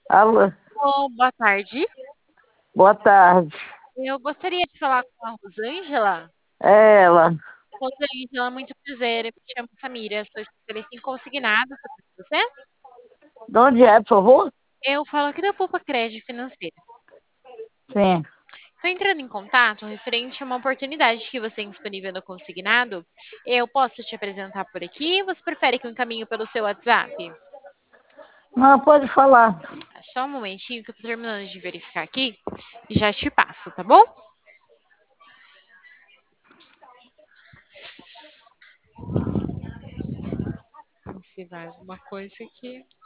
Alô, Boa tarde. boa tarde. Eu gostaria de falar com a Rosângela. É ela. Rosângela, muito prazer. Eu me chamo Samira, sou especialista em consignado. Tudo bem com você? De onde é, por favor? Eu falo aqui da Poupa Crédito Financeira. Sim. Estou entrando em contato referente a uma oportunidade que você tem disponível no consignado. Eu posso te apresentar por aqui ou você prefere que eu encaminhe pelo seu WhatsApp? Não, pode falar. Só um momentinho que eu estou terminando de verificar aqui e já te passo, tá bom? Vamos ver se vai alguma coisa aqui.